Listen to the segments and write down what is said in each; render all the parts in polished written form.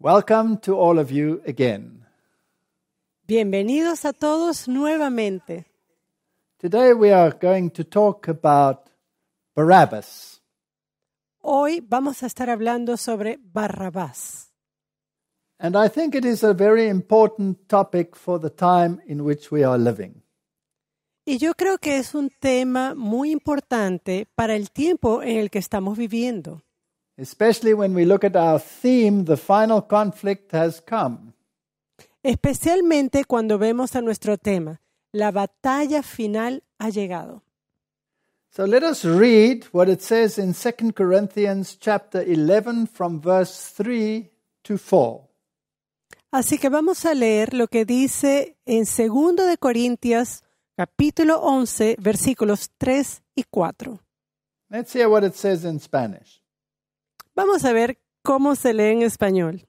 Welcome to all of you again. Bienvenidos a todos nuevamente. Today we are going to talk about Barabbas. Hoy vamos a estar hablando sobre Barrabás. And I think it is a very important topic for the time in which we are living. Y yo creo que es un tema muy importante para el tiempo en el que estamos viviendo. Especially when we look at our theme, the final conflict has come. Especialmente cuando vemos a nuestro tema, la batalla final ha llegado. So let us read what it says in 2 Corinthians chapter 11 from verse 3 to 4. Así que vamos a leer lo que dice en 2 de Corintios, capítulo 11, versículos 3 y 4. Let's hear what it says in Spanish. Vamos a ver cómo se lee en español.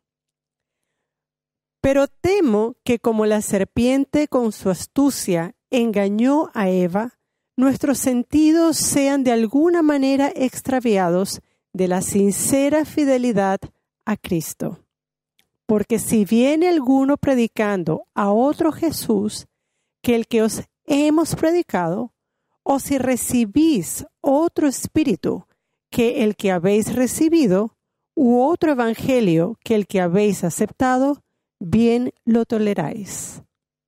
Pero temo que como la serpiente con su astucia engañó a Eva, nuestros sentidos sean de alguna manera extraviados de la sincera fidelidad a Cristo. Porque si viene alguno predicando a otro Jesús que el que os hemos predicado, o si recibís otro espíritu que el que habéis recibido, u otro evangelio que el que habéis aceptado, bien lo toleráis.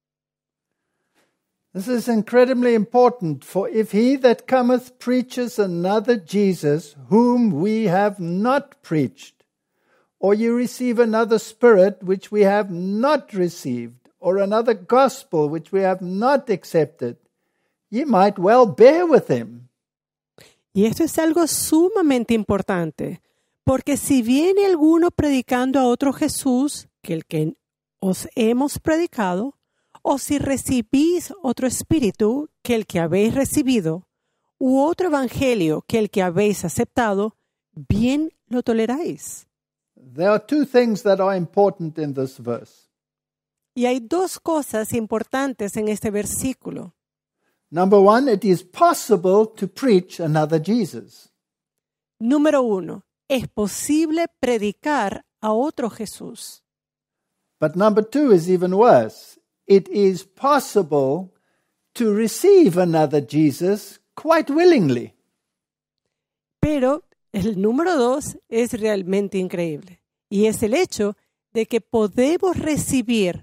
This is incredibly important, for if he that cometh preaches another Jesus, whom we have not preached, or you receive another spirit which we have not received, or another gospel which we have not accepted, ye might well bear with him. Y esto es algo sumamente importante, porque si viene alguno predicando a otro Jesús que el que os hemos predicado, o si recibís otro espíritu que el que habéis recibido, u otro evangelio que el que habéis aceptado, bien lo toleráis. There are two things that are important in this verse. Y hay dos cosas importantes en este versículo. Number one, it is possible to preach another Jesus. Número 1, es posible predicar a otro Jesús. But number two is even worse. It is possible to receive another Jesus quite willingly. Pero el número 2 es realmente increíble. Y es el hecho de que podemos recibir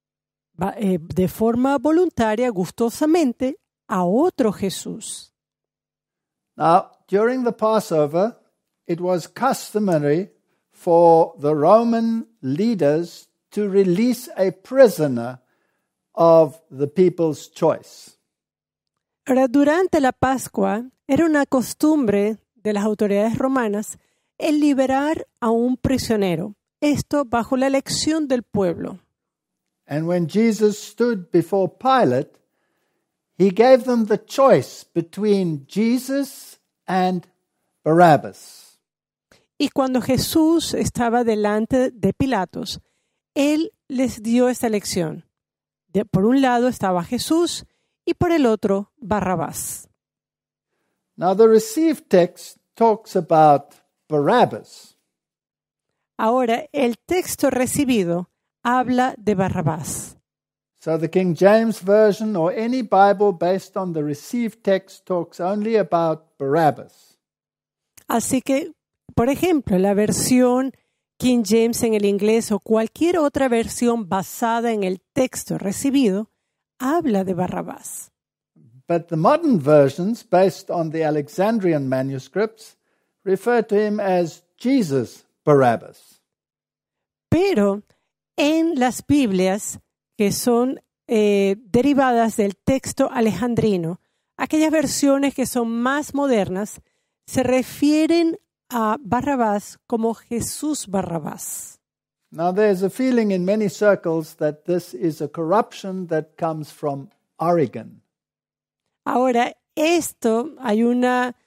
de forma voluntaria, gustosamente, a otro Jesús. Now, during the Passover, it was customary for the Roman leaders to release a prisoner of the people's choice. Ahora, durante la Pascua, era una costumbre de las autoridades romanas el liberar a un prisionero, esto bajo la elección del pueblo. And when Jesus stood before Pilate, he gave them the choice between Jesus and Barabbas. Y cuando Jesús estaba delante de Pilatos, él les dio esta elección. Por un lado estaba Jesús y por el otro Barrabás. Now the received text talks about Barabbas. Ahora, el texto recibido habla de Barrabás. So the King James Version or any Bible based on the received text talks only about Barabbas. Así que, por ejemplo, la versión King James en el inglés o cualquier otra versión basada en el texto recibido habla de Barrabás. But the modern versions based on the Alexandrian manuscripts refer to him as Jesus Barabbas. Pero en las Biblias que son derivadas del texto alejandrino, aquellas versiones que son más modernas se refieren a Barrabás como Jesús Barrabás. Now there's a feeling in many circles that this is a corruption that comes from Origen. Ahora, esto hay un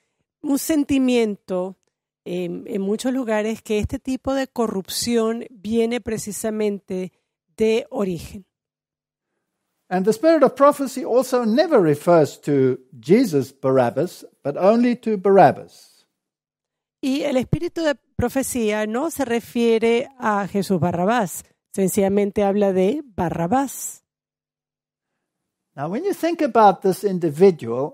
sentimiento en muchos lugares que este tipo de corrupción viene precisamente de Origen. And the spirit of prophecy also never refers to Jesus Barabbas, but only to Barabbas. Y el espíritu de profecía no se refiere a Jesús Barrabás, sencillamente habla de Barrabás. Now, when you think about this individual,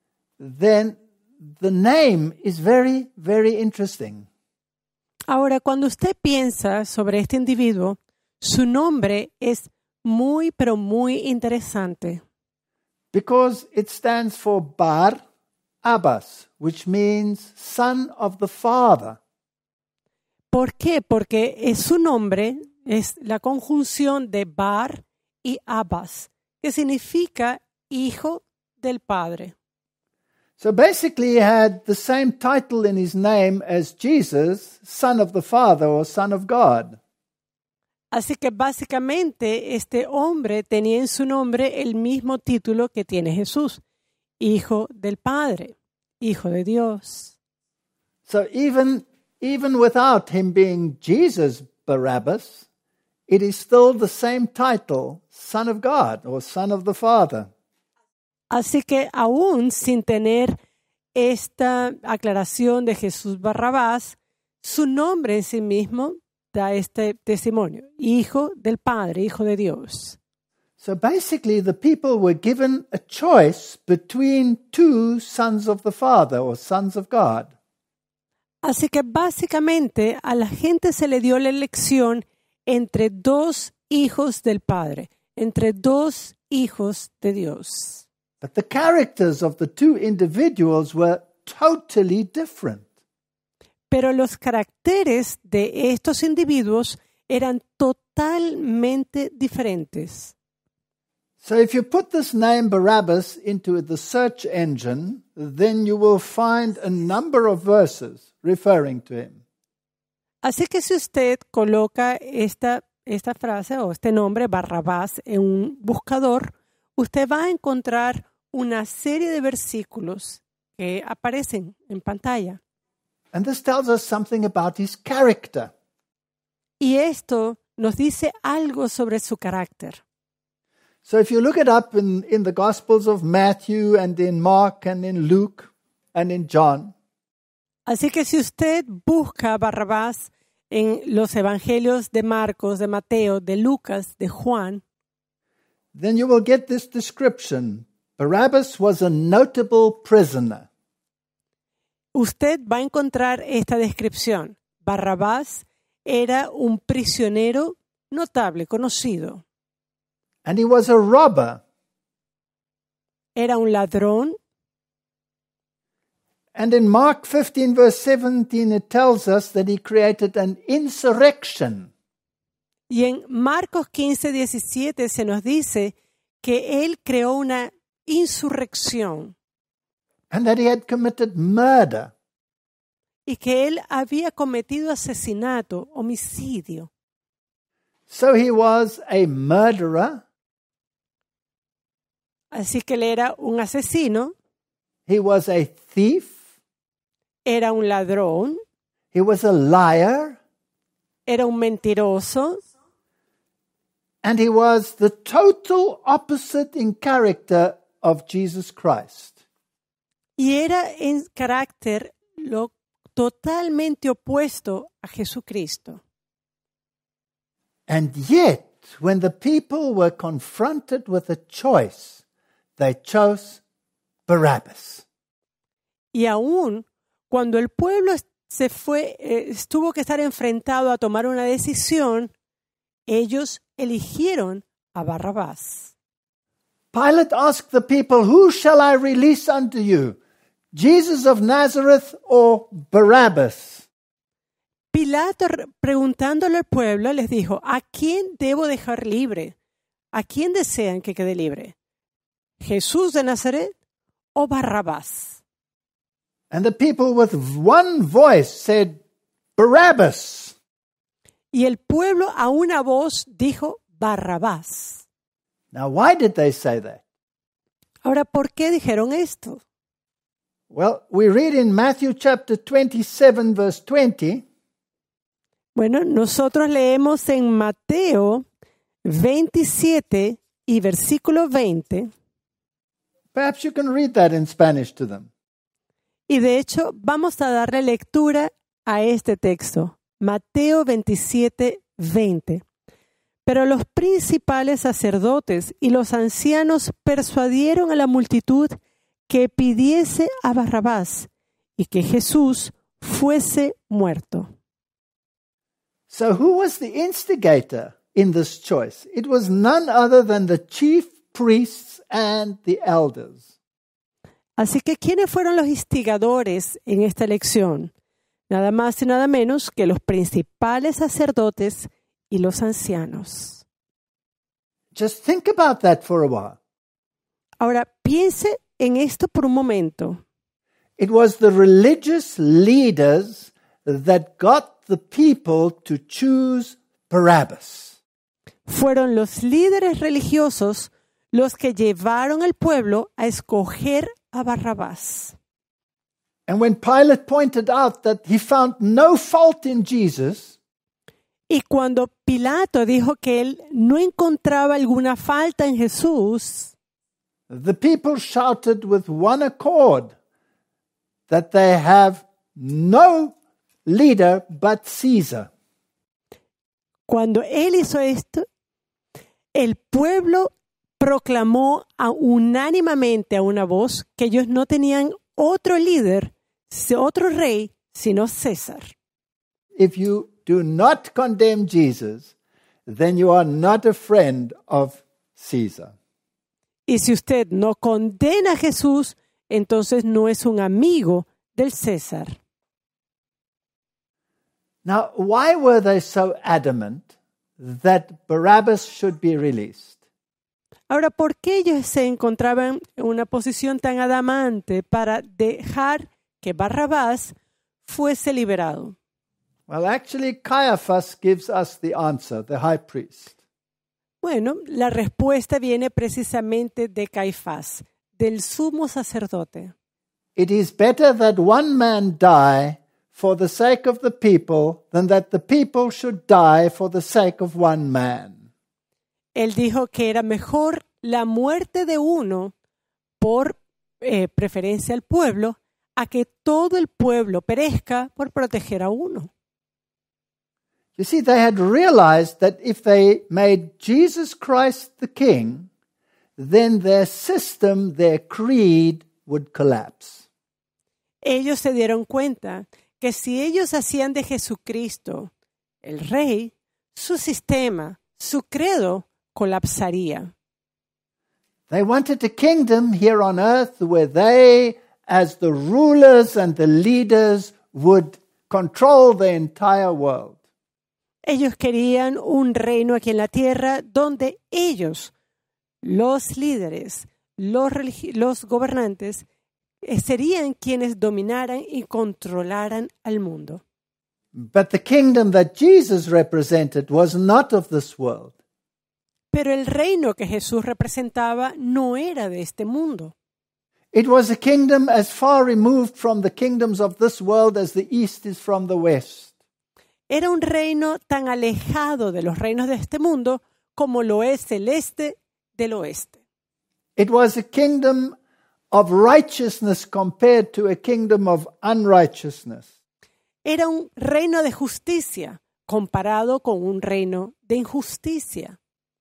then the name is very, very interesting. Ahora, cuando usted piensa sobre este individuo, su nombre es muy, pero muy interesante. Because it stands for Bar Abbas, which means son of the father. ¿Por qué? Porque su nombre es la conjunción de Bar y Abbas, que significa hijo del padre. So basically, he had the same title in his name as Jesus, son of the Father or son of God. Así que básicamente este hombre tenía en su nombre el mismo título que tiene Jesús, hijo del Padre, hijo de Dios. So even without him being Jesus Barabbas, it is still the same title, son of God or son of the Father. Así que aún sin tener esta aclaración de Jesús Barrabás, su nombre en sí mismo da este testimonio, hijo del Padre, hijo de Dios. So basically, the people were given a choice between two sons of the Father or sons of God. Así que básicamente a la gente se le dio la elección entre dos hijos del Padre, entre dos hijos de Dios. But the characters of the two individuals were totally different. Pero los caracteres de estos individuos eran totalmente diferentes. So if you put this name Barabbas into the search engine, then you will find a number of verses referring to him. Así que si usted coloca esta frase o este nombre Barrabás en un buscador, usted va a encontrar una serie de versículos que aparecen en pantalla. And this tells us something about his character. Y esto nos dice algo sobre su carácter. So if you look it up in the Gospels of Matthew and in Mark and in Luke and in John, Así que si usted busca a Barrabás en los evangelios de Marcos, de Mateo, de Lucas, de Juan, then you will get this description. Barabbas was a notable prisoner. usted va a encontrar esta descripción. Barrabás era un prisionero notable, conocido. And he was a robber. Era un ladrón. And in Mark 15, verse 17, it tells us that he created an insurrection. Y en Marcos 15, 17 se nos dice que él creó una insurrección And that he had committed murder. y que él había cometido asesinato, homicidio. So he was a murderer. Así que él era un asesino, He was a thief. era un ladrón, He was a liar. era un mentiroso And he was the total opposite in character of Jesus Christ. y era en carácter lo totalmente opuesto a Jesucristo. And yet, when the people were confronted with a choice, they chose Barabbas. Y aún cuando el pueblo tuvo que estar enfrentado a tomar una decisión, ellos eligieron a Barrabás. Pilate asked the people, "Who shall I release unto you? Jesus of Nazareth or Barabbas?" Pilato, preguntándole al pueblo, les dijo, ¿a quién debo dejar libre? ¿A quién desean que quede libre? ¿Jesús de Nazaret o Barrabás? And the people with one voice said, "Barabbas." Y el pueblo a una voz dijo Barrabás. Now, why did they say that? Ahora, ¿por qué dijeron esto? Well, we read in Matthew chapter 27, verse 20, Bueno, nosotros leemos en Mateo 27 y versículo 20, perhaps you can read that in Spanish to them. y de hecho vamos a darle lectura a este texto, Mateo 27:20. Pero los principales sacerdotes y los ancianos persuadieron a la multitud que pidiese a Barrabás y que Jesús fuese muerto. So who was the instigator in this choice? It was none other than the chief priests and the elders. Así que, ¿quiénes fueron los instigadores en esta elección? Nada más y nada menos que los principales sacerdotes y los ancianos. Just think about that for a while. Ahora, piense en esto por un momento. It was the religious leaders that got the people to choose Barabbas. Fueron los líderes religiosos los que llevaron al pueblo a escoger a Barrabás. And when Pilate pointed out that he found no fault in Jesus, y cuando Pilato dijo que él no encontraba alguna falta en Jesús, the people shouted with one accord that they have no leader but Caesar. Cuando él hizo esto, el pueblo proclamó unánimemente a una voz que ellos no tenían otro líder, otro rey, sino César. If you do not condemn Jesus, then you are not a friend of Caesar. Y si usted no condena a Jesús, entonces no es un amigo del César. Now, why were they so adamant that Barabbas should be released? Ahora, ¿por qué ellos se encontraban en una posición tan adamante para dejar que Barrabás fuese liberado? Well, actually, Caiaphas gives us the answer, the high priest. Bueno, la respuesta viene precisamente de Caifás, del sumo sacerdote. It is better that one man die for the sake of the people than that the people should die for the sake of one man. Él dijo que era mejor la muerte de uno por preferencia al pueblo a que todo el pueblo perezca por proteger a uno. You see, they had realized that if they made Jesus Christ the king, then their system, their creed would collapse. Ellos se dieron cuenta que si ellos hacían de Jesucristo el rey, su sistema, su credo, colapsaría. They wanted a kingdom here on earth where they, as the rulers and the leaders, would control the entire world. Ellos querían un reino aquí en la tierra donde ellos, los líderes, los gobernantes, serían quienes dominaran y controlaran al mundo. But the kingdom that Jesus represented was not of this world. Pero el reino que Jesús representaba no era de este mundo. It was a kingdom as far removed from the kingdoms of this world as the east is from the west. Era un reino tan alejado de los reinos de este mundo como lo es el este del oeste. It was a kingdom of righteousness compared to a kingdom of unrighteousness. Era un reino de justicia comparado con un reino de injusticia.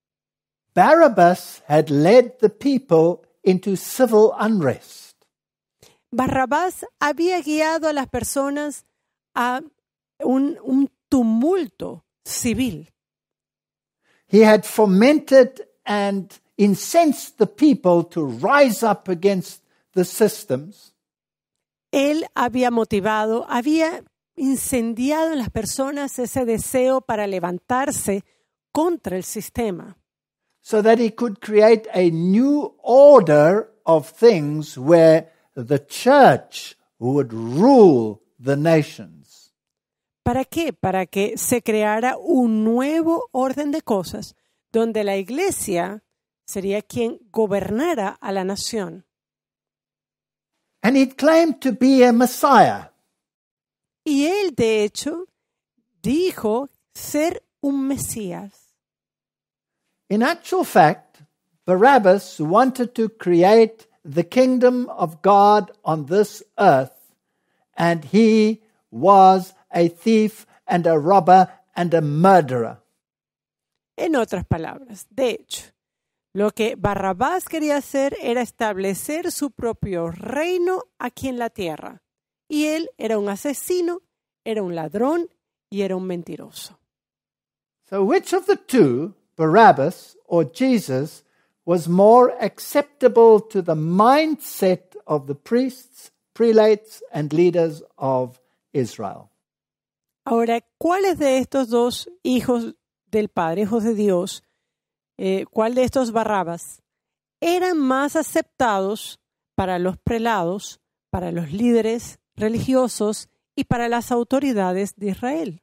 Barabbas had led the people into civil unrest. Barrabás había guiado a las personas a un tumulto civil. He had fomented and incensed the people to rise up against the systems. Él había motivado, había incendiado en las personas ese deseo para levantarse contra el sistema. So that he could create a new order of things where the church would rule the nations. ¿Para qué? Para que se creara un nuevo orden de cosas donde la iglesia sería quien gobernara a la nación. And he claimed to be a Messiah. Y él, de hecho, dijo ser un Mesías. In actual fact, Barabbas wanted to create the kingdom of God on this earth, and he was a thief, and a robber, and a murderer. En otras palabras, de hecho, lo que Barrabás quería hacer era establecer su propio reino aquí en la tierra. Y él era un asesino, era un ladrón y era un mentiroso. So which of the two, Barabbas or Jesus, was more acceptable to the mindset of the priests, prelates, and leaders of Israel? Ahora, ¿cuáles de estos dos hijos del Padre, hijos de Dios, cuál de estos Barrabás eran más aceptados para los prelados, para los líderes religiosos y para las autoridades de Israel?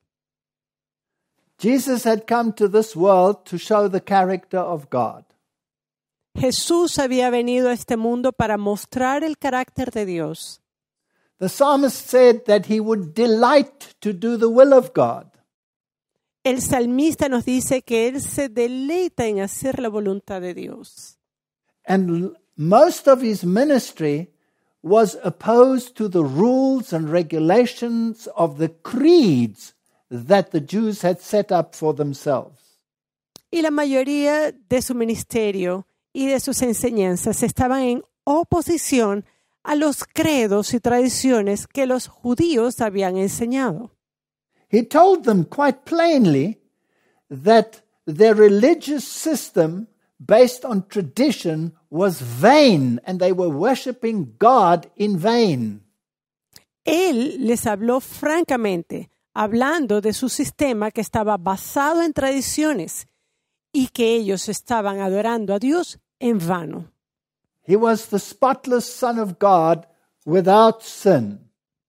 Jesus had come to this world to show the character of God. Jesús había venido a este mundo para mostrar el carácter de Dios. The psalmist said that he would delight to do the will of God. El salmista nos dice que él se deleita en hacer la voluntad de Dios. And most of his ministry was opposed to the rules and regulations of the creeds that the Jews had set up for themselves. Y la mayoría de su ministerio y de sus enseñanzas estaban en oposición a los credos y tradiciones que los judíos habían enseñado. He told them quite plainly that their religious system based on tradition was vain and they were worshiping God in vain. Él les habló francamente, hablando de su sistema que estaba basado en tradiciones y que ellos estaban adorando a Dios en vano. He was the spotless Son of God without sin.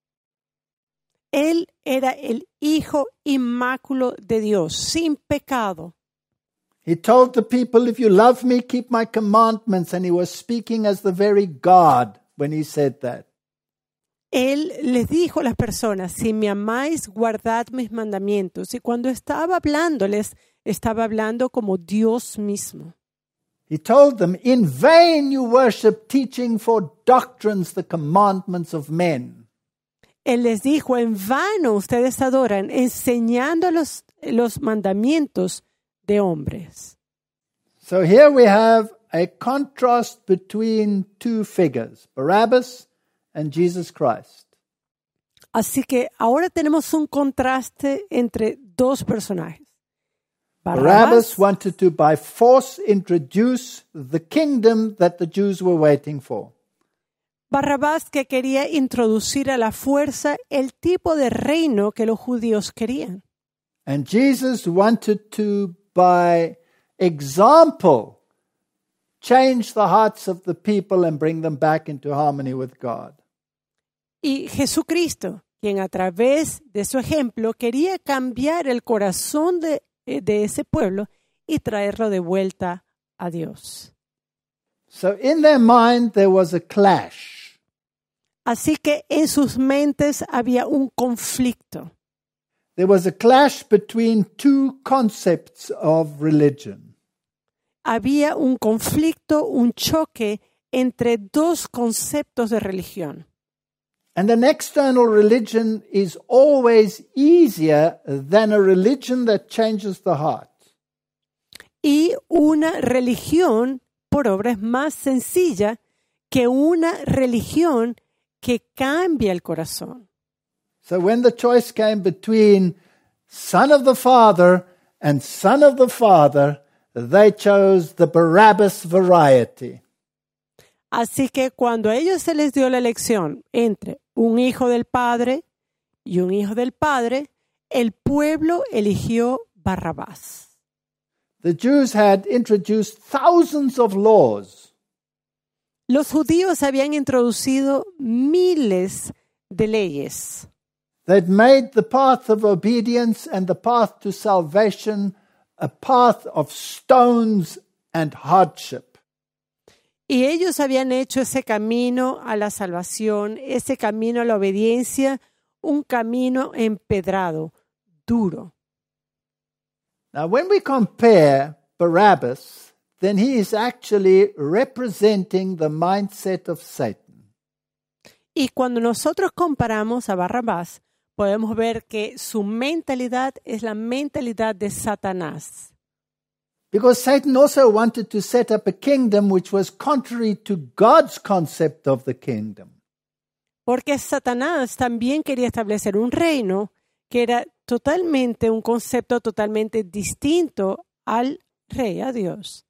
Él era el Hijo inmáculo de Dios, sin pecado. He told the people, if you love me, keep my commandments. And he was speaking as the very God when he said that. Él les dijo a las personas, si me amáis, guardad mis mandamientos. Y cuando estaba hablándoles, estaba hablando como Dios mismo. He told them, in vain you worship, teaching for doctrines the commandments of men. Él les dijo, en vano ustedes adoran, enseñando los mandamientos de hombres. So here we have a contrast between two figures, Barabbas and Jesus Christ. Así que ahora tenemos un contraste entre dos personajes. Barabbas wanted to by force introduce the kingdom that the Jews were waiting for. Barrabás, que quería introducir a la fuerza el tipo de reino que los judíos querían. And Jesus wanted to, by example, change the hearts of the people and bring them back into harmony with God. Y Jesucristo, quien a través de su ejemplo quería cambiar el corazón de ese pueblo y traerlo de vuelta a Dios. So in their mind there was a clash. Así que en sus mentes había un conflicto. There was a clash between two concepts of religion. Había un conflicto, un choque entre dos conceptos de religión. And an external religion is always easier than a religion that changes the heart. Y una religión por obra es más sencilla que una religión que cambia el corazón. So when the choice came between son of the father and son of the father, they chose the Barabbas variety. Así que cuando a ellos se les dio la elección entre un hijo del padre y un hijo del padre, el pueblo eligió Barrabás. The Jews had introduced thousands of laws. Los judíos habían introducido miles de leyes. They'd made the path of obedience and the path to salvation a path of stones and hardship. Y ellos habían hecho ese camino a la salvación, ese camino a la obediencia, un camino empedrado, duro. Now, when we compare Barabbas, then he is actually representing the mindset of Satan. Y cuando nosotros comparamos a Barrabás, podemos ver que su mentalidad es la mentalidad de Satanás. Because Satan also wanted to set up a kingdom which was contrary to God's concept of the kingdom. Porque Satanás también quería establecer un reino que era totalmente un concepto totalmente distinto al rey, a Dios.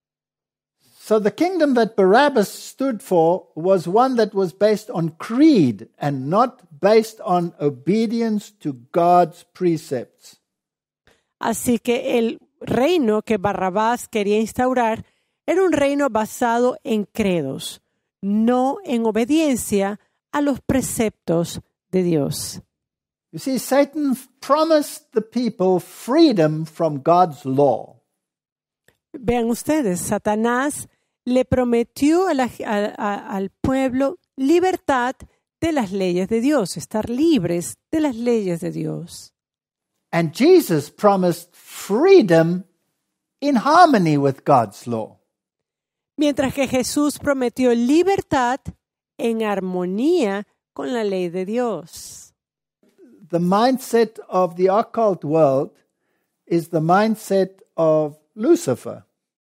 So the kingdom that Barabbas stood for was one that was based on creed and not based on obedience to God's precepts. Así que el reino que Barrabás quería instaurar era un reino basado en credos, no en obediencia a los preceptos de Dios. You see, Satan promised the people freedom from God's law. Vean ustedes, Satanás le prometió al pueblo libertad de las leyes de Dios, estar libres de las leyes de Dios. And Jesus promised freedom in harmony with God's law. Mientras que Jesús prometió libertad en armonía con la ley de Dios. The mindset of the occult world is the mindset of Lucifer.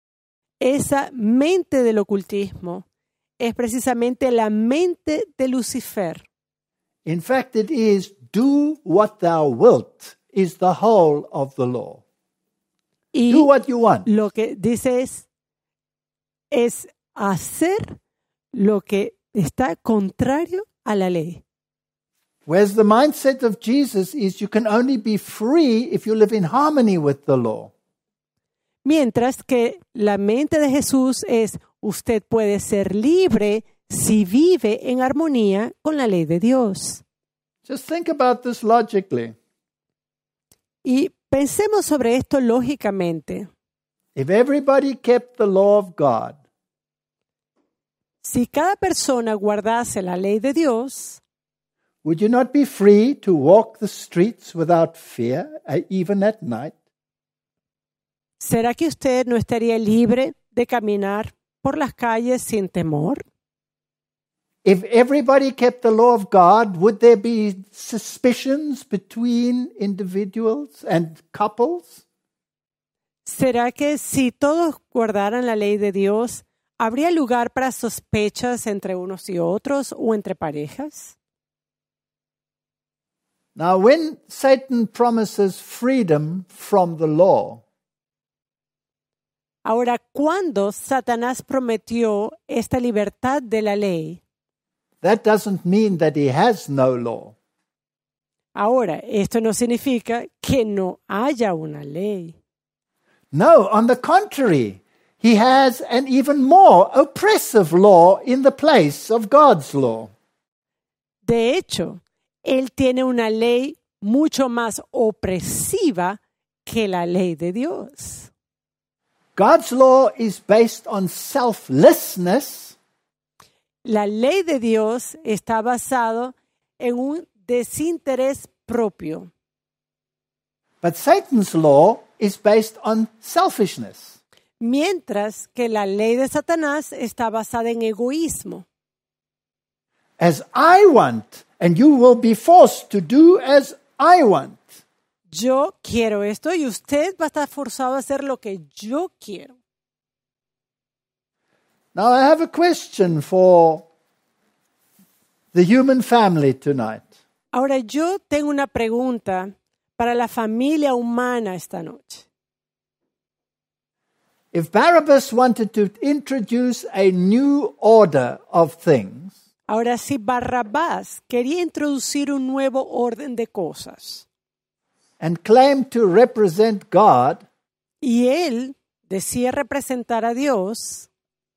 Esa mente del ocultismo es precisamente la mente de Lucifer. In fact, it is do what thou wilt is the whole of the law. Y Do what you want. lo que dice es hacer lo que está contrario a la ley. Whereas the mindset of Jesus is you can only be free if you live in harmony with the law. Mientras que la mente de Jesús es usted puede ser libre si vive en armonía con la ley de Dios. Just think about this logically. Y pensemos sobre esto lógicamente. If everybody kept the law of God, Si cada persona guardase la ley de Dios, would you not be free to walk the streets without fear, even at night? ¿será que usted no estaría libre de caminar por las calles sin temor? If everybody kept the law of God, would there be suspicions between individuals and couples? ¿Será que si todos guardaran la ley de Dios, habría lugar para sospechas entre unos y otros o entre parejas? Now, when Satan promises freedom from the law, Ahora, cuando Satanás prometió esta libertad de la ley, that doesn't mean that he has no law. ahora, esto no significa que no haya una ley. No, on the contrary, he has an even more oppressive law in the place of God's law. De hecho, él tiene una ley mucho más opresiva que la ley de Dios. God's law is based on selflessness, La ley de Dios está basado en un desinterés propio, but Satan's law is based on selfishness. mientras que la ley de Satanás está basada en egoísmo. As I want, and you will be forced to do as I want. Yo quiero esto y usted va a estar forzado a hacer lo que yo quiero. Now I have a question for the human family tonight. Ahora yo tengo una pregunta para la familia humana esta noche. If Barabbas wanted to introduce a new order of things, Ahora, si Barrabás quería introducir un nuevo orden de cosas and claimed to represent God, y él decía representar a Dios,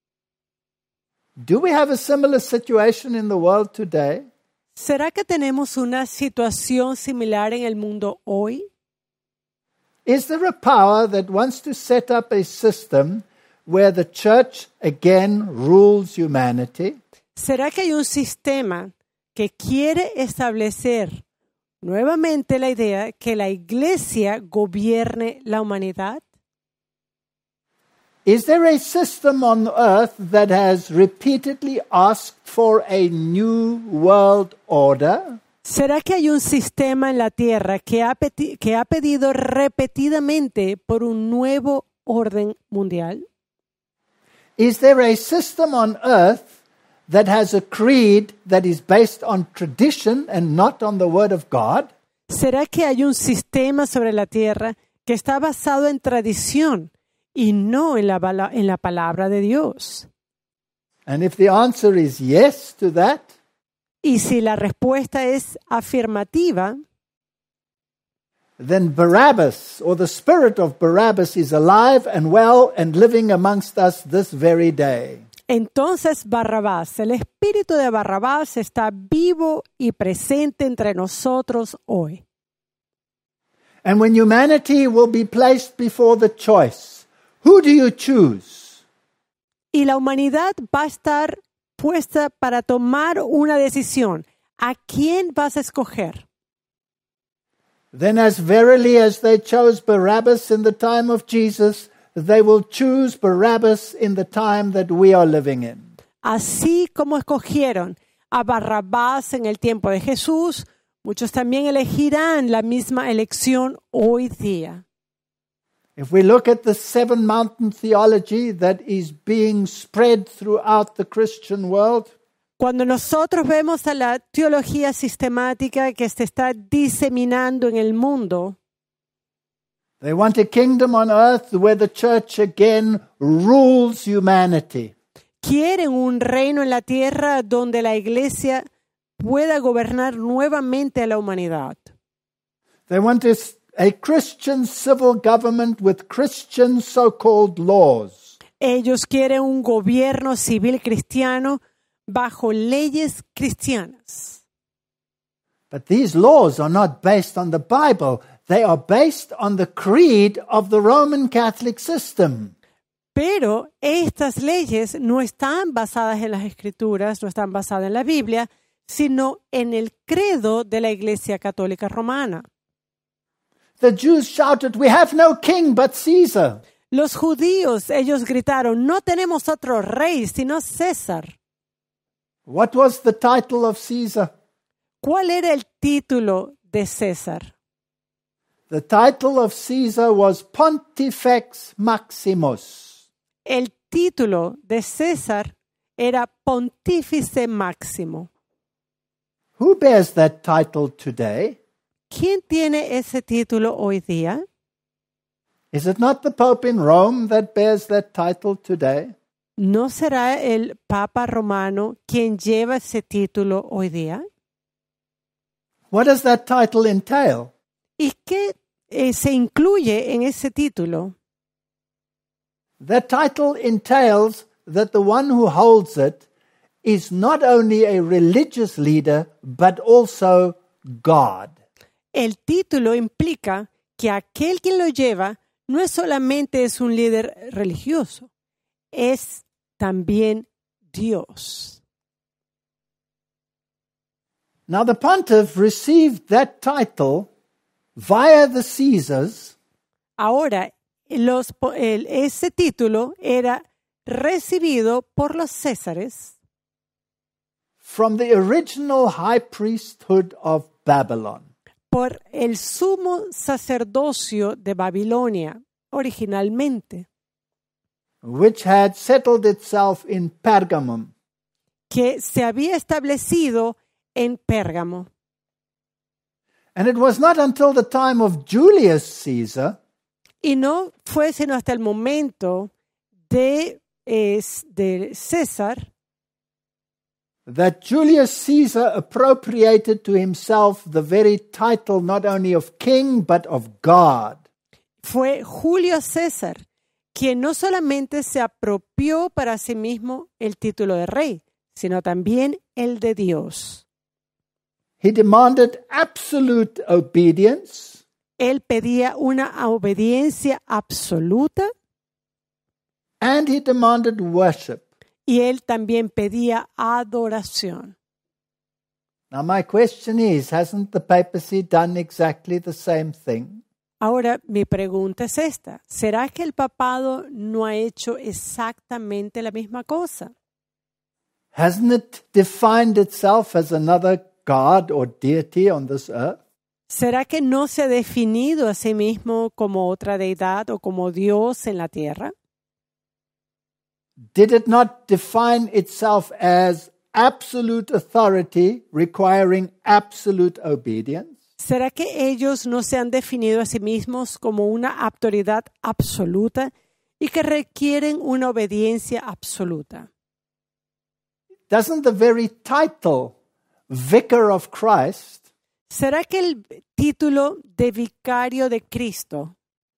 do we have a similar situation in the world today? ¿será que tenemos una situación similar en el mundo hoy? Is there a power that wants to set up a system where the church again rules humanity? ¿Será que hay un sistema que quiere establecer nuevamente la idea que la iglesia gobierne la humanidad? Is there a system on earth that has repeatedly asked for a new world order? ¿Será que hay un sistema en la tierra que ha pedido repetidamente por un nuevo orden mundial? Is there a system on earth that has a creed that is based on tradition and not on the Word of God? ¿Será que hay un sistema sobre la tierra que está basado en tradición y no en la palabra de Dios? And if the answer is yes to that, Y si la respuesta es afirmativa, then Barabbas, or the spirit of Barabbas, is alive and well and living amongst us this very day. entonces Barrabás, el espíritu de Barrabás está vivo y presente entre nosotros hoy. And when humanity will be placed before the choice, who do you choose? Y la humanidad va a estar puesta para tomar una decisión. ¿A quién vas a escoger? Then as verily as they chose Barabbas in the time of Jesus, they will choose Barabbas in the time that we are living in. Así como escogieron a Barrabás en el tiempo de Jesús, muchos también elegirán la misma elección hoy día. If we look at the seven mountain theology that is being spread throughout the Christian world, Cuando nosotros vemos a la teología sistemática que se está diseminando en el mundo, they want a kingdom on earth where the church again rules humanity. quieren un reino en la tierra donde la iglesia pueda gobernar nuevamente a la humanidad. They want a Christian civil government with Christian so-called laws. Ellos quieren un gobierno civil cristiano bajo leyes cristianas. But these laws are not based on the Bible. They are based on the creed of the Roman Catholic system. Pero estas leyes no están basadas en las Escrituras, no están basadas en la Biblia, sino en el credo de la Iglesia Católica Romana. The Jews shouted, "We have no king but Caesar." Los judíos, ellos gritaron, no tenemos otro rey sino César. What was the title of Caesar? ¿Cuál era el título de César? The title of Caesar was Pontifex Maximus. El título de César era Pontífice Máximo. Who bears that title today? ¿Quién tiene ese título hoy día? Is it not the Pope in Rome that bears that title today? ¿No será el Papa Romano quien lleva ese título hoy día? What does that title entail? ¿Y qué se incluye en ese título? That title entails that the one who holds it is not only a religious leader, but also God. El título implica que aquel quien lo lleva no es solamente es un líder religioso, es también Dios. Now the pontiff received that title via the Caesars Ahora, ese título era recibido por los Césares from the original high priesthood of Babylon. por el sumo sacerdocio de Babilonia originalmente, which had settled itself in Pergamum. que se había establecido en Pérgamo. And it was not until the time of Julius Caesar Y no fue sino hasta el momento de César that Julius Caesar appropriated to himself the very title not only of king but of God. Fue Julio César quien no solamente se apropió para sí mismo el título de rey, sino también el de Dios. He demanded absolute obedience, Él pedía una obediencia absoluta and he demanded worship. y él también pedía adoración. Now my question is, hasn't the papacy done exactly the same thing? Ahora, mi pregunta es esta. ¿Será que el papado no ha hecho exactamente la misma cosa? Hasn't it defined itself as another God or deity on this earth? ¿Será que no se ha definido a sí mismo como otra deidad o como Dios en la tierra? Did it not define itself as absolute authority requiring absolute obedience? ¿Será que ellos no se han definido a sí mismos como una autoridad absoluta y que requieren una obediencia absoluta? Doesn't the very title, Vicar of Christ, ¿Será que el título de vicario de Cristo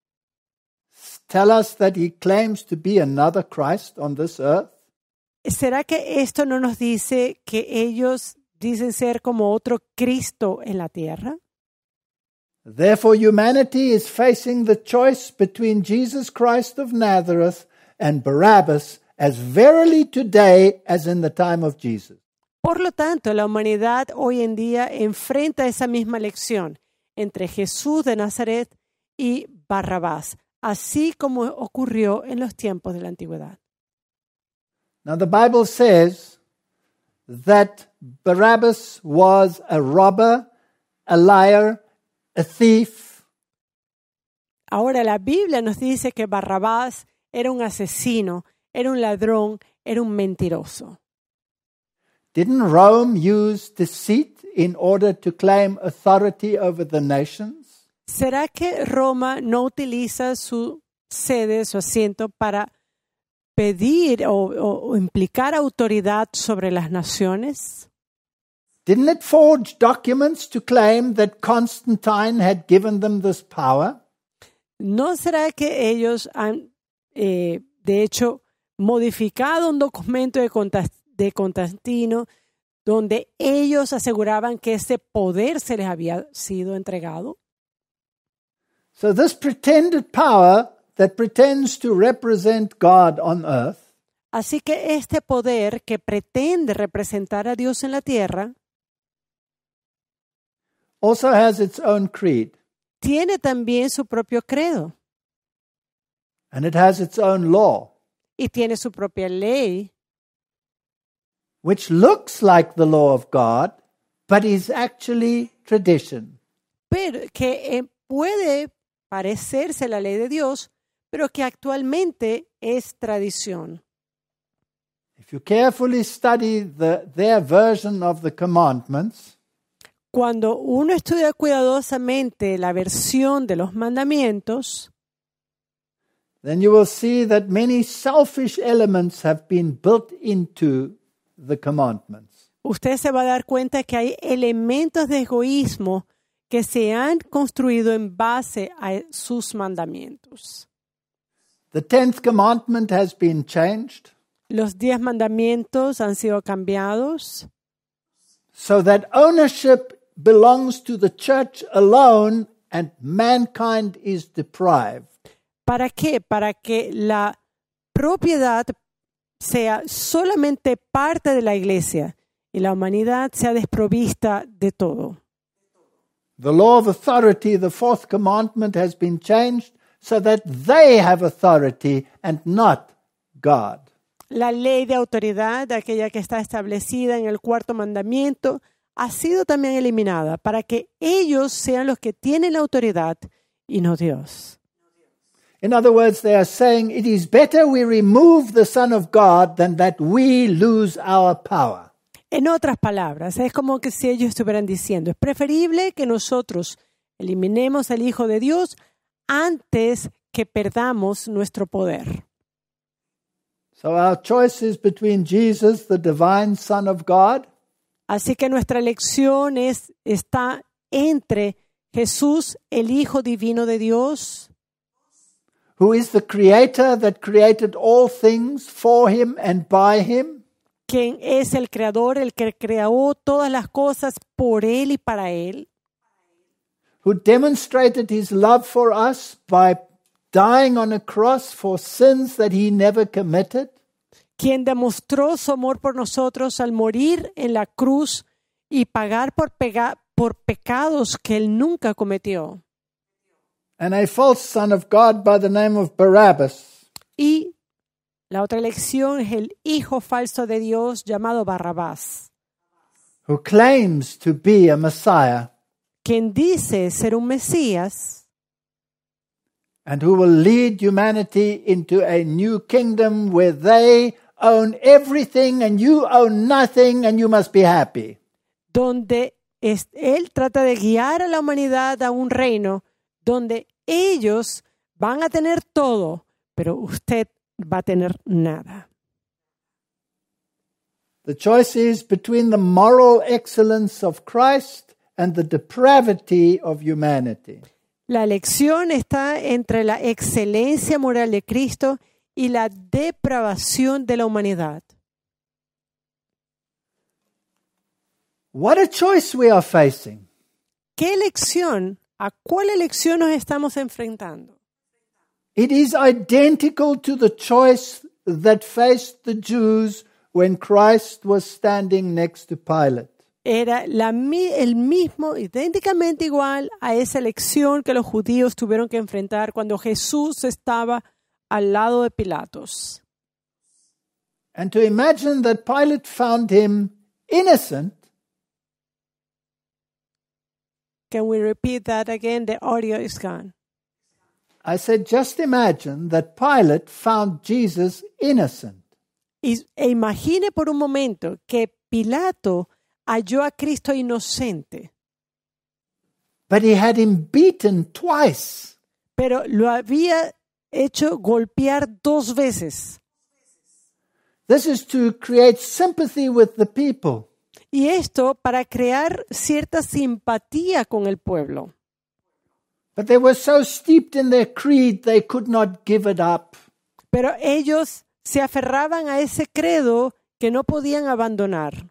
tell us that he claims to be another Christ on this earth? ¿será que esto no nos dice que ellos dicen ser como otro Cristo en la tierra? Therefore, humanity is facing the choice between Jesus Christ of Nazareth and Barabbas as verily today as in the time of Jesus. Por lo tanto, la humanidad hoy en día enfrenta esa misma elección entre Jesús de Nazaret y Barrabás, así como ocurrió en los tiempos de la antigüedad. Now, the Bible says that Barabbas was a robber, a liar, a thief. Ahora la Biblia nos dice que Barrabás era un asesino, era un ladrón, era un mentiroso. Didn't Rome use deceit in order to claim authority over the nations? ¿Será que Roma no utiliza su sede, su asiento, para pedir o implicar autoridad sobre las naciones? Didn't it forge documents to claim that Constantine had given them this power? ¿No será que ellos han, de hecho, modificado un documento de Constantino donde ellos aseguraban que ese poder se les había sido entregado? So this pretended power that pretends to represent God on earth Así que este poder que pretende representar a Dios en la tierra also has its own creed, tiene también su propio credo and it has its own law, y tiene su propia ley, which looks like the law of God, but is actually tradition. pero que puede parecerse la ley de Dios, pero que actualmente es tradición. If you carefully study their version of the commandments, Cuando uno estudia cuidadosamente la versión de los mandamientos, then you will see that many selfish elements have been built into the commandments. usted se va a dar cuenta que hay elementos de egoísmo que se han construido en base a sus mandamientos. The 10th commandment has been changed Los 10 mandamientos han sido cambiados so that ownership belongs to the church alone and mankind is deprived. ¿Para qué? Para que la propiedad sea solamente parte de la iglesia y la humanidad sea desprovista de todo. The law of authority, the 4th commandment, has been changed so that they have authority and not God. La ley de autoridad, aquella que está establecida en el 4º mandamiento, ha sido también eliminada para que ellos sean los que tienen la autoridad y no Dios. In other words, they are saying it is better we remove the Son of God than that we lose our power. En otras palabras, es como que si ellos estuvieran diciendo, es preferible que nosotros eliminemos al Hijo de Dios antes que perdamos nuestro poder. So our choice is between Jesus, the divine Son of God, Así que nuestra elección está entre Jesús, el Hijo divino de Dios, who is the creator that created all things for him and by him, quien es el creador, el que creó todas las cosas por Él y para Él, who demonstrated his love for us by dying on a cross for sins that he never committed, quien demostró su amor por nosotros al morir en la cruz y pagar por pecados que Él nunca cometió. and a false son of God by the name of Barabbas, Y la otra elección es el hijo falso de Dios llamado Barrabás, who claims to be a Messiah quien dice ser un Mesías and who will lead humanity into a new kingdom where they own everything and you own nothing and you must be happy. donde él trata de guiar a la humanidad a un reino donde ellos van a tener todo, pero usted va a tener nada. The choice is between the moral excellence of Christ and the depravity of humanity. La elección está entre la excelencia moral de Cristo y la depravación de la humanidad. What a choice we are facing. ¿Qué elección? ¿A cuál elección nos estamos enfrentando? It is identical to the choice that faced the Jews when Christ was standing next to Pilate. Era el mismo, idénticamente igual a esa elección que los judíos tuvieron que enfrentar cuando Jesús estaba al lado de Pilatos. And to imagine that Pilate found him innocent, Can we repeat that again? The audio is gone. I said, just imagine that Pilate found Jesus innocent. E imagine por un momento que Pilato halló a Cristo inocente, But he had him beaten twice. pero lo había hecho golpear 2 veces. This is to create sympathy with the people. Y esto para crear cierta simpatía con el pueblo. But they were so steeped in their creed, they could not give it up. Pero ellos se aferraban a ese credo que no podían abandonar.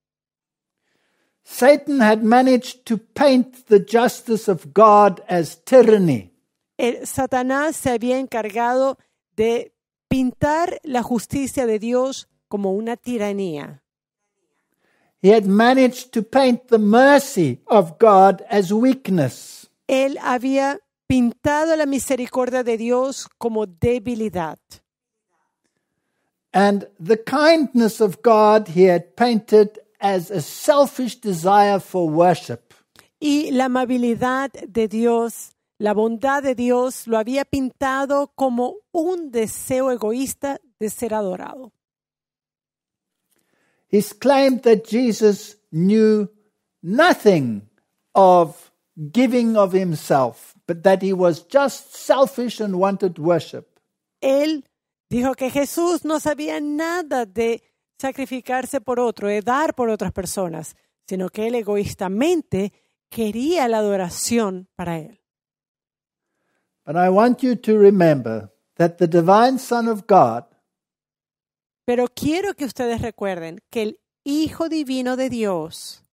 Satan had managed to paint the justice of God as tyranny. Satanás se había encargado de pintar la justicia de Dios como una tiranía. He had managed to paint the mercy of God as weakness. Él había pintado la misericordia de Dios como debilidad. And the kindness of God he had painted as a selfish desire for worship. Y la amabilidad de Dios, la bondad de Dios, lo había pintado como un deseo egoísta de ser adorado. He's claimed that Jesus knew nothing of giving of himself, but that he was just selfish and wanted worship. Él dijo que Jesús no sabía nada de sacrificarse por otro, de dar por otras personas, sino que él egoístamente quería la adoración para él. But I want you to remember that the divine Son of God Pero quiero que ustedes recuerden que el Hijo Divino de Dios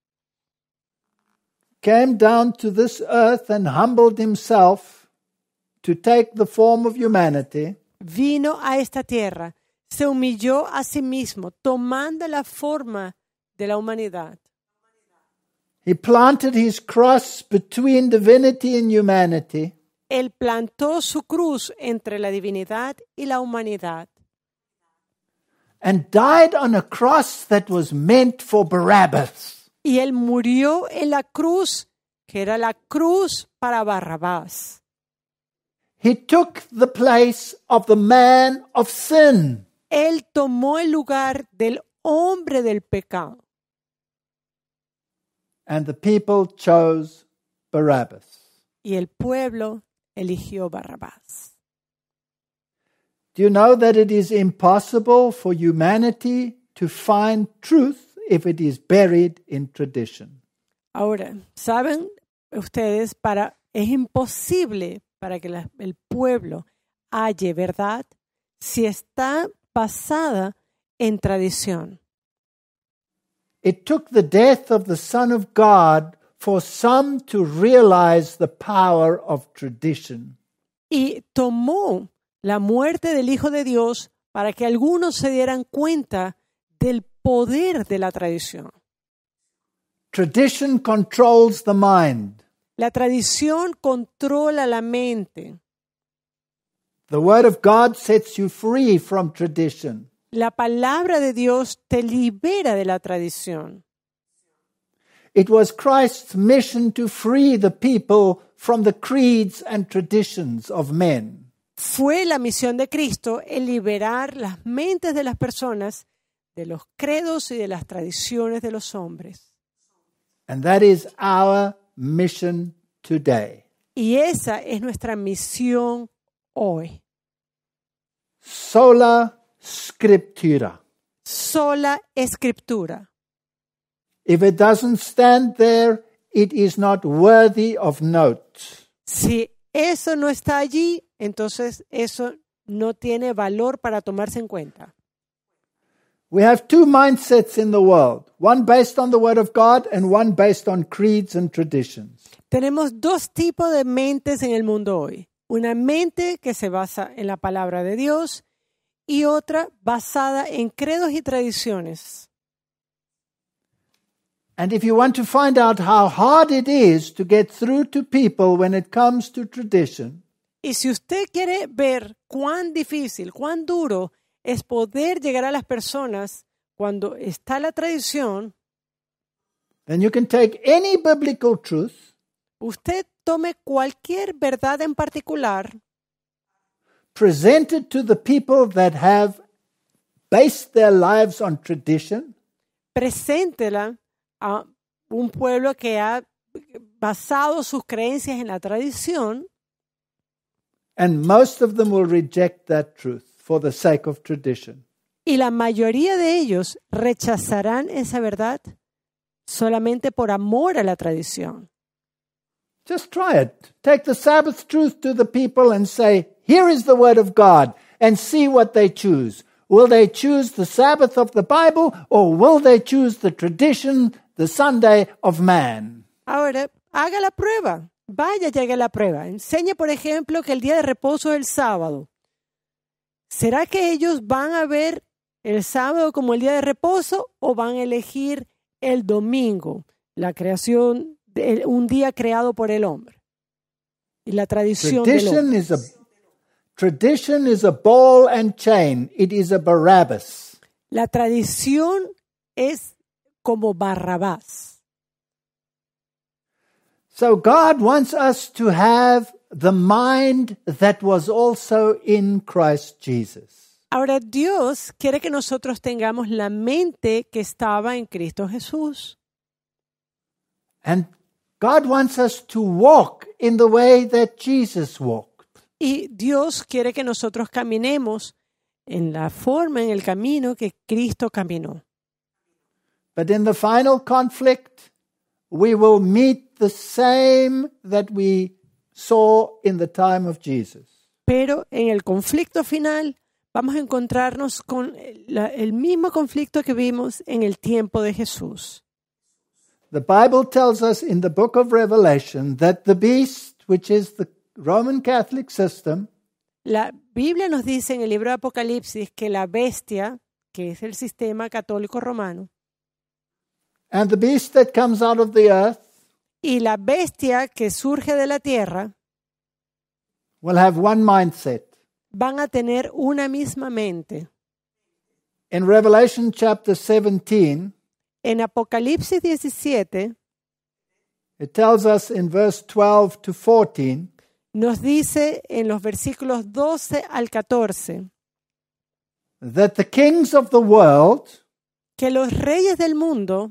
came down to this earth and humbled himself to take the form of humanity, vino a esta tierra, se humilló a sí mismo, tomando la forma de la humanidad. he planted his cross between divinity and humanity, Él plantó su cruz entre la divinidad y la humanidad and died on a cross that was meant for Barabbas. y él murió en la cruz, que era la cruz para Barrabás. He took the place of the man of sin. Él tomó el lugar del hombre del pecado And the people chose Barabbas. y el pueblo eligió Barrabás. Do you know that it is impossible for humanity to find truth if it is buried in tradition? Ahora, ¿saben ustedes? Es imposible para que el pueblo halle verdad si está basada en tradición. It took the death of the Son of God for some to realize the power of tradition. Y tomó la muerte del Hijo de Dios para que algunos se dieran cuenta del poder de la tradición. Tradition controls the mind. La tradición controla la mente. The Word of God sets you free from tradition. La palabra de Dios te libera de la tradición. It was Christ's mission to free the people from the creeds and traditions of men. Fue la misión de Cristo el liberar las mentes de las personas de los credos y de las tradiciones de los hombres. And that is our mission today. Y esa es nuestra misión hoy. Sola Scriptura. Sola Escritura. If it doesn't stand there, it is not worthy of note. Si eso no está allí, entonces eso no tiene valor para tomarse en cuenta. We have two mindsets in the world, one based on the Word of God and one based on creeds and traditions. Tenemos dos tipos de mentes en el mundo hoy. Una mente que se basa en la palabra de Dios y otra basada en credos y tradiciones. And if you want to find out how hard it is to get through to people when it comes to tradition, Y si usted quiere ver cuán difícil, cuán duro es poder llegar a las personas cuando está la tradición, then you can take any biblical truth, usted tome cualquier verdad en particular, present it to the people that have based their lives on tradition, preséntela a un pueblo que ha basado sus creencias en la tradición, and most of them will reject that truth for the sake of tradition. y la mayoría de ellos rechazarán esa verdad solamente por amor a la tradición. Just try it. Take the Sabbath truth to the people and say, here is the word of God, and see what they choose. Will they choose the Sabbath of the Bible, or will they choose the tradition, the Sunday of man? Ahora, haga la prueba. Vaya y haga la prueba. Enseñe, por ejemplo, que el día de reposo es el sábado. ¿Será que ellos van a ver el sábado como el día de reposo o van a elegir el domingo, la creación, un día creado por el hombre y la tradición del hombre? Tradition is a ball and chain. It is a Barabbas. La tradición es como Barrabás. So God wants us to have the mind that was also in Christ Jesus. Ahora Dios quiere que nosotros tengamos la mente que estaba en Cristo Jesús. And God wants us to walk in the way that Jesus walked. Y Dios quiere que nosotros caminemos en la forma, en el camino que Cristo caminó. But in the final conflict, we will meet the same that we saw in the time of Jesus. Pero en el conflicto final vamos a encontrarnos con el mismo conflicto que vimos en el tiempo de Jesús. The Bible tells us in the book of Revelation that the beast, which is the Roman Catholic system, La Biblia nos dice en el libro de Apocalipsis que la bestia, que es el sistema católico romano, and the beast that comes out of the earth y la bestia que surge de la tierra will have one mindset. van a tener una misma mente. In Revelation chapter 17, En Apocalipsis 17 it tells us in verse 12 to 14 nos dice en los versículos 12 al 14 that the kings of the world, que los reyes del mundo,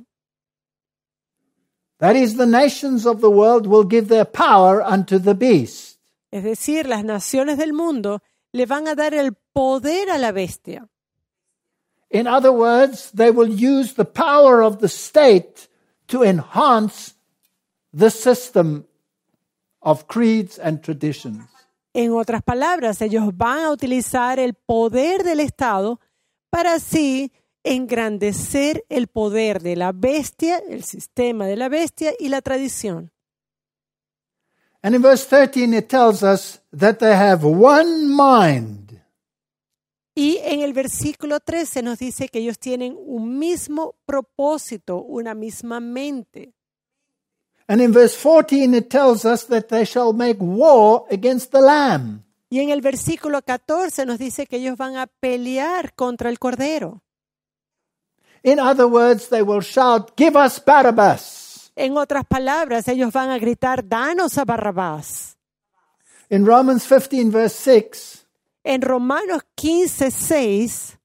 that is, the nations of the world, will give their power unto the beast. es decir, las naciones del mundo, le van a dar el poder a la bestia. In other words, they will use the power of the state to enhance the system of creeds and traditions. En otras palabras, ellos van a utilizar el poder del Estado para así engrandecer el poder de la bestia, el sistema de la bestia y la tradición. And in verse 13 it tells us that they have one mind. Y en el versículo 13 nos dice que ellos tienen un mismo propósito, una misma mente. And in verse 14 it tells us that they shall make war against the Lamb. Y en el versículo 14 nos dice que ellos van a pelear contra el Cordero. In other words, they will shout, "Give us Barabbas." En otras palabras, ellos van a gritar, danos a Barrabás. In Romans 15, verse 6, En Romanos 15:6,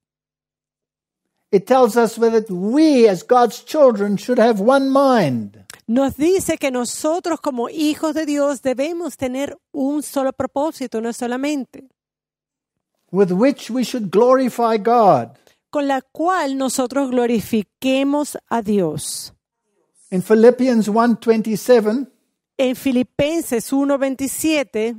it tells us that we, as God's children, should have one mind. nos dice que nosotros como hijos de Dios debemos tener un solo propósito, no solamente, with which we should glorify God. con la cual nosotros glorifiquemos a Dios. In Philippians 1:27, En Filipenses 1:27,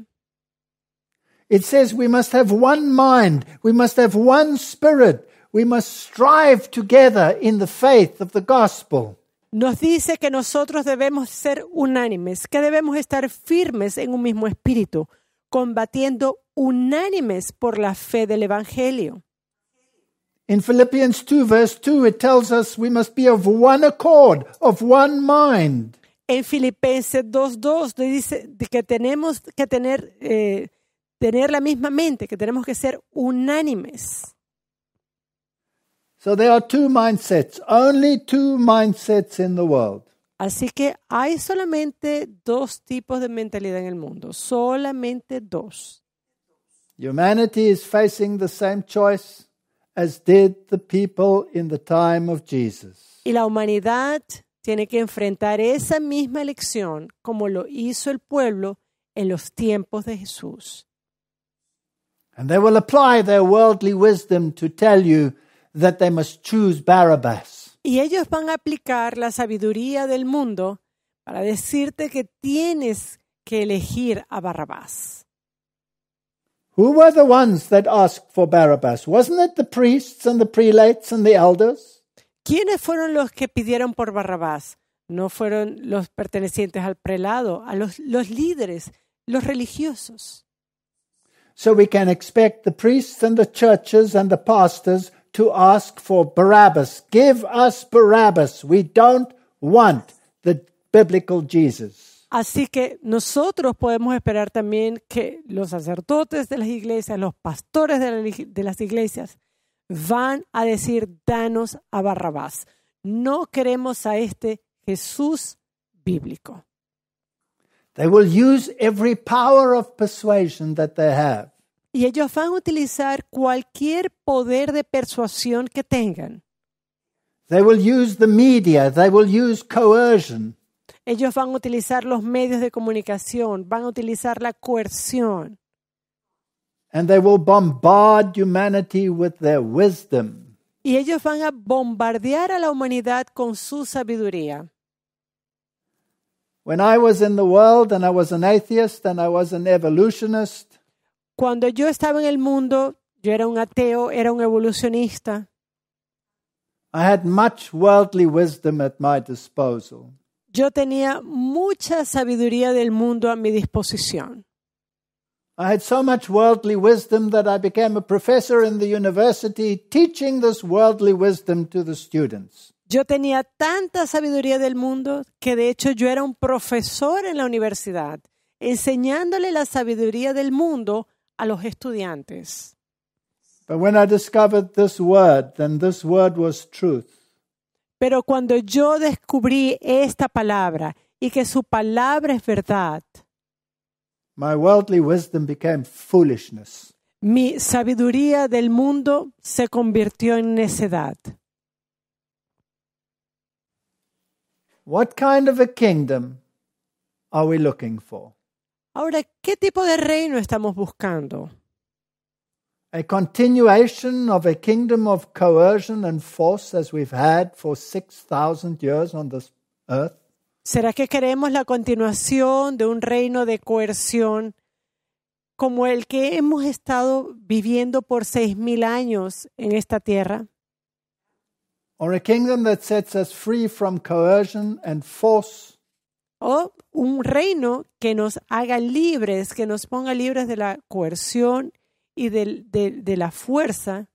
it says we must have one mind, we must have one spirit, we must strive together in the faith of the gospel. nos dice que nosotros debemos ser unánimes, que debemos estar firmes en un mismo espíritu, combatiendo unánimes por la fe del Evangelio. In Philippians 2, verse 2, it tells us we must be of one accord, of one mind. En Filipenses 2:2 dice que tenemos que tener la misma mente, que tenemos que ser unánimes. So there are two mindsets, only two mindsets in the world. Así que hay solamente dos tipos de mentalidad en el mundo, solamente dos. Humanity is facing the same choice as did the people in the time of Jesus. Y la humanidad tiene que enfrentar esa misma elección como lo hizo el pueblo en los tiempos de Jesús. And they will apply their worldly wisdom to tell you that they must choose Barabbas. Y ellos van a aplicar la sabiduría del mundo para decirte que tienes que elegir a Barrabás. Who were the ones that asked for Barabbas? Wasn't it the priests and the prelates and the elders? ¿Quiénes fueron los que pidieron por Barrabás? No fueron los pertenecientes al prelado, a los líderes, los religiosos. So we can expect the priests and the churches and the pastors to ask for Barabbas. Give us Barabbas. We don't want the biblical Jesus. Así que nosotros podemos esperar también que los sacerdotes de las iglesias, los pastores de las iglesias, van a decir, danos a Barrabás. No queremos a este Jesús bíblico. They will use every power of persuasion that they have. Y ellos van a utilizar cualquier poder de persuasión que tengan. They will use the media. They will use coercion. Ellos van a utilizar los medios de comunicación, van a utilizar la coerción. And they will bombard humanity with their wisdom. Y ellos van a bombardear a la humanidad con su sabiduría. When I was in the world and I was an atheist and I was an evolutionist, Cuando yo estaba en el mundo, yo era un ateo, era un evolucionista. I had much worldly wisdom at my disposal. Yo tenía mucha sabiduría del mundo a mi disposición. I had so much worldly wisdom that I became a professor in the university teaching this worldly wisdom to the students. Yo tenía tanta sabiduría del mundo que de hecho yo era un profesor en la universidad, enseñándole la sabiduría del mundo a los estudiantes. But when I discovered this word, then this word was truth. Pero cuando yo descubrí esta palabra y que su palabra es verdad, My worldly wisdom became foolishness. mi sabiduría del mundo se convirtió en necedad. What kind of a kingdom are we looking for? Ahora, ¿qué tipo de reino estamos buscando? A continuation of a kingdom of coercion and force as we've had for 6,000 years on this earth? ¿Será que queremos la continuación de un reino de coerción como el que hemos estado viviendo por 6,000 años en esta tierra? Or a kingdom that sets us free from coercion and force? ¿O un reino que nos haga libres, que nos ponga libres de la coerción y de la fuerza?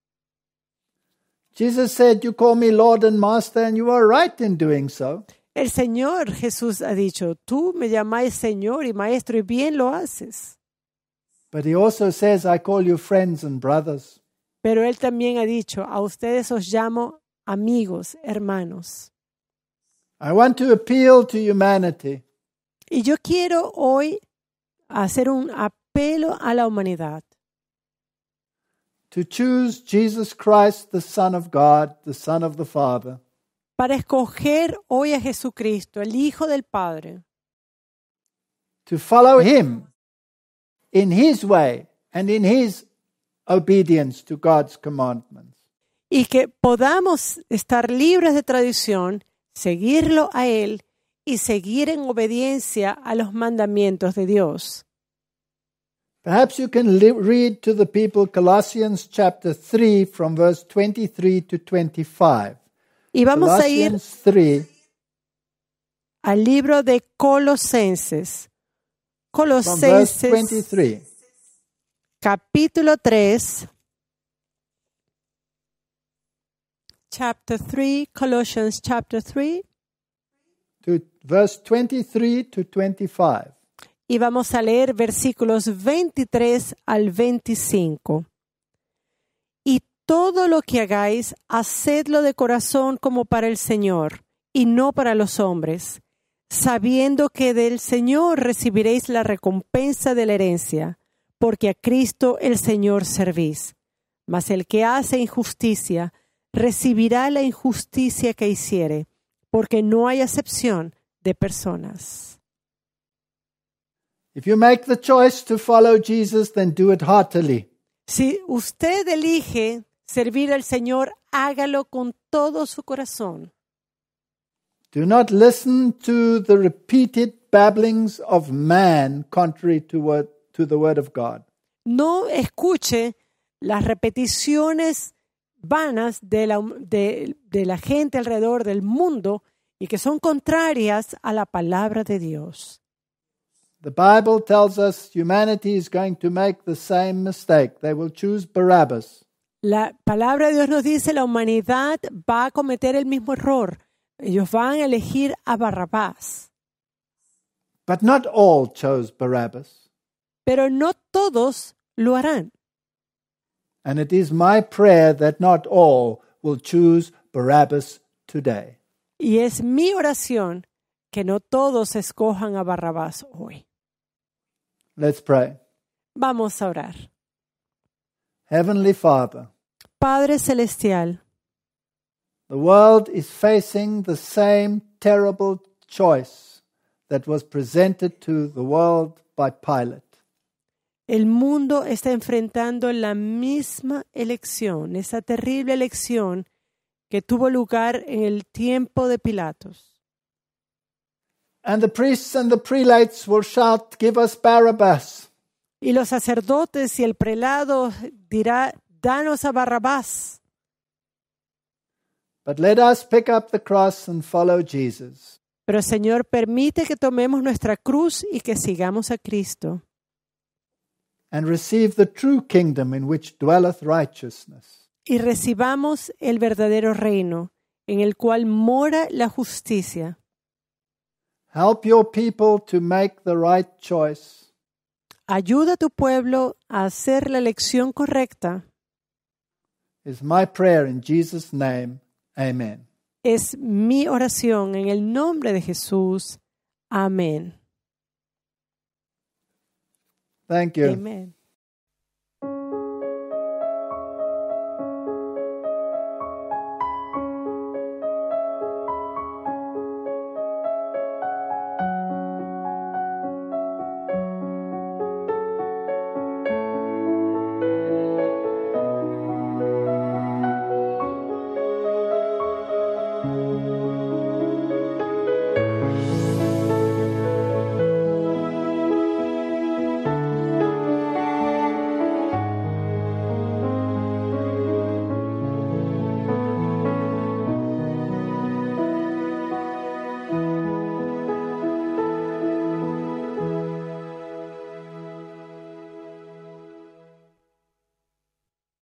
Jesus said, "You call me Lord and Master, and you are right in doing so." El Señor Jesús ha dicho, tú me llamáis Señor y Maestro y bien lo haces. But he also says, "I call you friends and brothers." Pero Él también ha dicho, a ustedes os llamo amigos, hermanos. I want to appeal to humanity Y yo quiero hoy hacer un apelo a la humanidad to choose Jesus Christ, the Son of God, the Son of the Father, para escoger hoy a Jesucristo, el Hijo del Padre, to follow Him in His way and in His obedience to God's commandments. y que podamos estar libres de tradición, seguirlo a Él y seguir en obediencia a los mandamientos de Dios. Perhaps you can read to the people Colossians chapter 3 from verse 23 to 25. Y vamos a ir Colossians 3 al libro de Colosenses. from verse Colosenses 23. capítulo 3. Chapter 3, Colossians chapter 3. To verse 23 to 25. Y vamos a leer versículos 23 al 25. Y todo lo que hagáis, hacedlo de corazón como para el Señor, y no para los hombres, sabiendo que del Señor recibiréis la recompensa de la herencia, porque a Cristo el Señor servís. Mas el que hace injusticia, recibirá la injusticia que hiciere, porque no hay acepción de personas. If you make the choice to follow Jesus, then do it heartily. Si usted elige servir al Señor, hágalo con todo su corazón. Do not listen to the repeated babblings of man contrary to the word of God. No escuche las repeticiones vanas de la gente alrededor del mundo y que son contrarias a la palabra de Dios. The Bible tells us humanity is going to make the same mistake. They will choose Barabbas. La palabra de Dios nos dice la humanidad va a cometer el mismo error. Ellos van a elegir a Barrabás. But not all chose Barabbas. Pero no todos lo harán. And it is my prayer that not all will choose Barabbas today. Y es mi oración que no todos escojan a Barrabás hoy. Let's pray. Vamos a orar. Heavenly Father, Padre Celestial, the world is facing the same terrible choice that was presented to the world by Pilate. el mundo está enfrentando la misma elección, esa terrible elección que tuvo lugar en el tiempo de Pilatos. And the priests and the prelates will shout, "Give us Barabbas." Y los sacerdotes y el prelado dirá, danos a Barrabás. But let us pick up the cross and follow Jesus. Pero Señor, permite que tomemos nuestra cruz y que sigamos a Cristo. And receive the true kingdom in which dwelleth righteousness. Y recibamos el verdadero reino, en el cual mora la justicia. Help your people to make the right choice. Ayuda a tu pueblo a hacer la elección correcta. Is my prayer in Jesus' name. Amen. Es mi oración en el nombre de Jesús. Amén. Thank you. Amén.